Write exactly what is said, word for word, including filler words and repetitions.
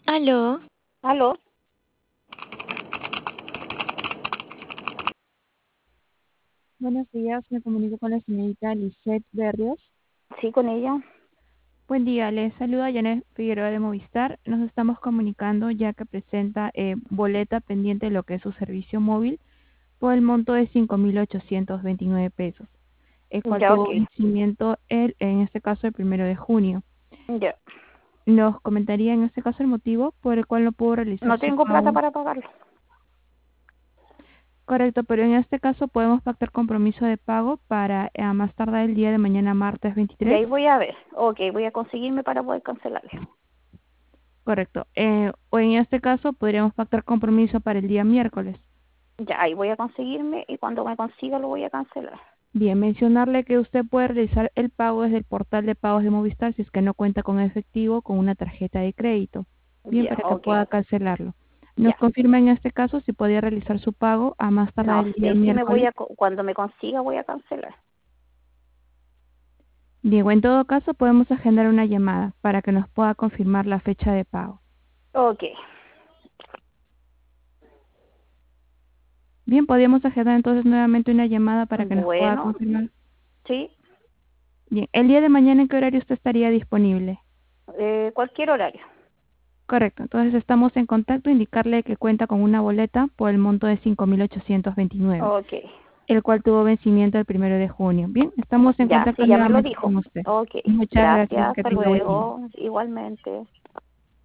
Aló, ¿Aló? Buenos días, me comunico con la señorita Lisette Berrios. Sí, con ella. Buen día, les saluda Janet Figueroa de Movistar. Nos estamos comunicando ya que presenta eh, boleta pendiente de lo que es su servicio móvil por el monto de cinco mil ochocientos veintinueve pesos, el cual Ya, ok. tuvo vencimiento el, en este caso el primero de junio. Ya. Nos comentaría en este caso el motivo por el cual no pudo realizar No su tengo plata pago. para pagarlo. Correcto, pero en este caso podemos pactar compromiso de pago para eh, a más tardar el día de mañana, martes Y veintitrés. ahí voy a ver. Ok, voy a conseguirme para poder cancelarlo. Correcto. Eh, o en este caso podríamos pactar compromiso para el día miércoles. Ya, ahí voy a conseguirme y cuando me consiga lo voy a cancelar. Bien, mencionarle que usted puede realizar el pago desde el portal de pagos de Movistar si es que no cuenta con efectivo con una tarjeta de crédito. Bien, Ya, para que ok. pueda cancelarlo. Nos Ya. confirma en este caso si podía realizar su pago a más tardar No el día sé si me voy miércoles. a... co- Cuando me consiga voy a cancelar. Diego, en todo caso podemos agendar una llamada para que nos pueda confirmar la fecha de pago. Ok. Bien, podríamos agendar entonces nuevamente una llamada para que nos pueda Bueno, confirmar. sí. Bien, el día de mañana, ¿en qué horario usted estaría disponible? Eh, cualquier horario. Correcto, entonces estamos en contacto, indicarle que cuenta con una boleta por el monto de cinco mil ochocientos veintinueve, Ok. el cual tuvo vencimiento el primero de junio. Bien, estamos en Ya, contacto sí, ya me lo nuevamente dijo. con usted. Ok. Muchas Gracias. gracias, que Hasta tenga buen día. luego. Igualmente.